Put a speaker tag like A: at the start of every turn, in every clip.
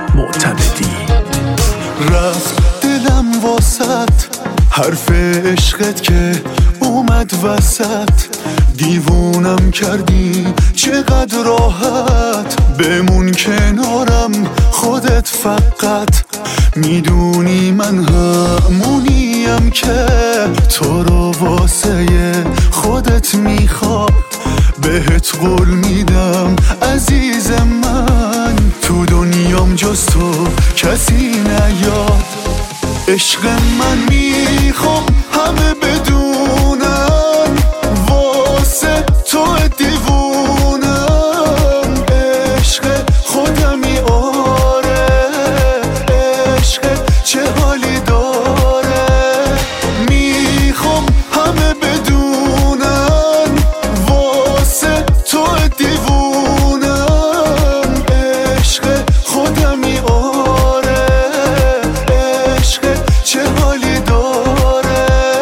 A: معتمدی.
B: رفت دلم واسط حرف عشقت که اومد وسط، دیوونم کردی چقدر راحت، بمون کنارم خودت فقط، میدونی من همونیم که تو رو واسه خودت میخواد، بهت قول میدم عزیز من، تو دنیام جز تو کسی نیاد. عشق من میخوام همه بدونن واسه تو دیوونم، عشق خودمی آره، عشق چه حالی داره، میخوام همه بدونن واسه تو دیوونم، عشق خودمی آره، عشق چه حالی داره.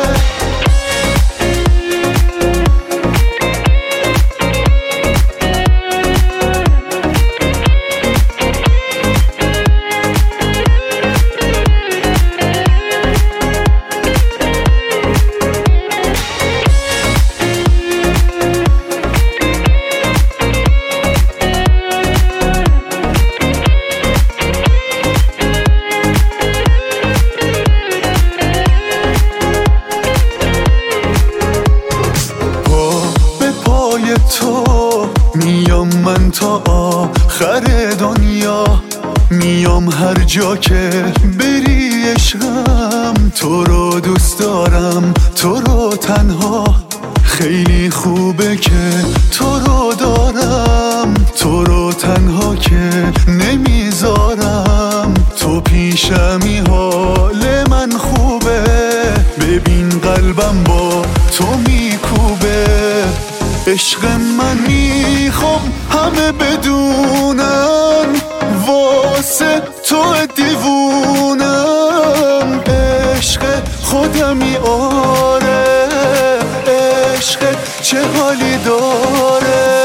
B: تو میام من تا آخر دنیا، میام هر جا که بری عشقم، تو رو دوست دارم تو رو تنها، خیلی خوبه که تو رو دارم، تو رو تنها که نمیذارم، تو پیشمی حال من خوبه، ببین قلبم با تو میکوبه. عشق من میخوام همه بدونن واسه تو دیوونم، عشق خودمی آره، عشق چه حالی داره.